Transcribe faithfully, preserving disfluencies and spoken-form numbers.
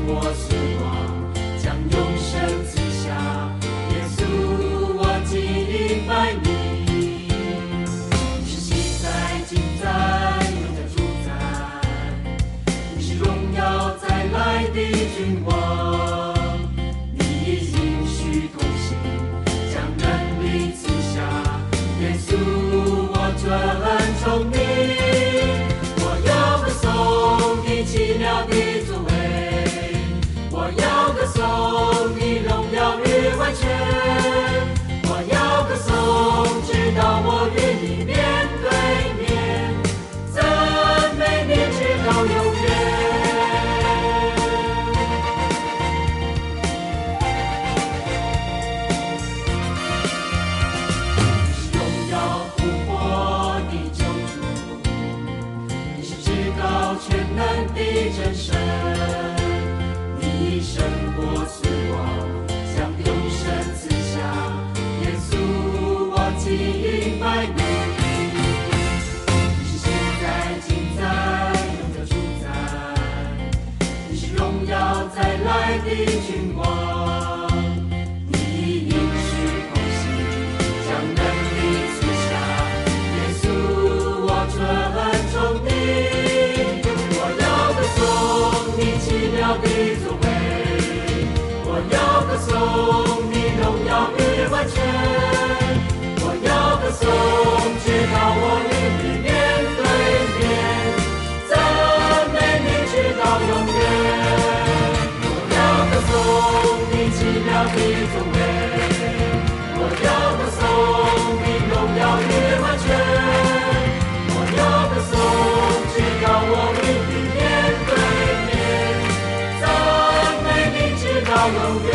过死亡，将永生赐下。耶稣，我敬拜你，你是昔在、今在、永在主宰，你是荣耀再来的君王。你应许同行，将能力赐下。耶稣，我尊崇你。奇妙的作为，我要歌颂你荣耀与完全，我要歌颂直到我与你面对面，赞美你直到永远。你是荣耀复活的救主，你是至高全能的真神，你胜过死亡，将永生赐下。耶稣，我敬拜你，你是昔在、今在、永在主宰，你是荣耀再来的君王。你应许同行，将能力赐下。耶稣，我尊崇你。奇妙的作为，我要歌颂你荣耀与完全，我要歌颂直到我与你面对面，赞美你直到永远。我要歌颂你奇妙的作为，我要歌颂你荣耀与完全，我要歌颂直到我与你面对面。到永远。